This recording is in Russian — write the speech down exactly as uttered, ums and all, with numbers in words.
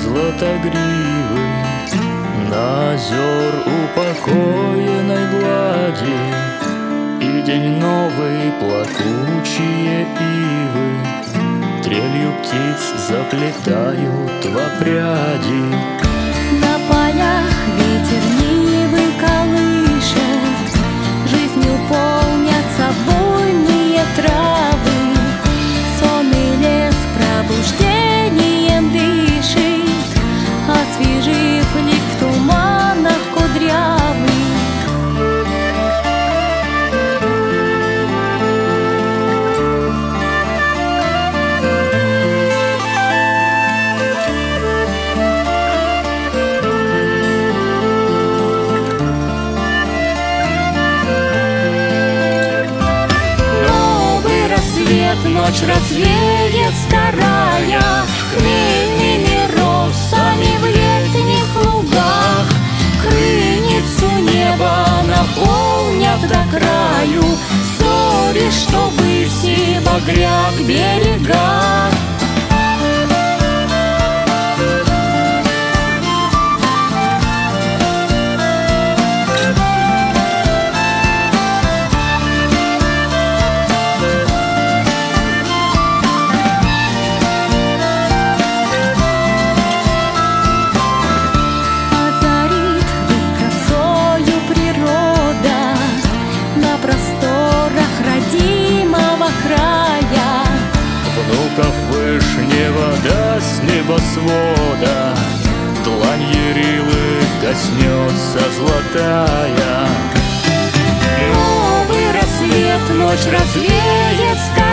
златогривы, на озер упокоенной глади, и день новый плакучие ивы трелью птиц заплетают в опряди. На полях ветер нивы колышет, жизнью полнятся буйные травы. Сонный лес пробуждением дышит, освежив лик в туманах кудрявых. Ночь развеет старая хмельными росами в летних лугах. Крыницу неба наполнят до краю зори, что выси багрят берега. Внуков вышнего да с небосвода длань Ярилы коснется золотая. Новый рассвет ночь развеет.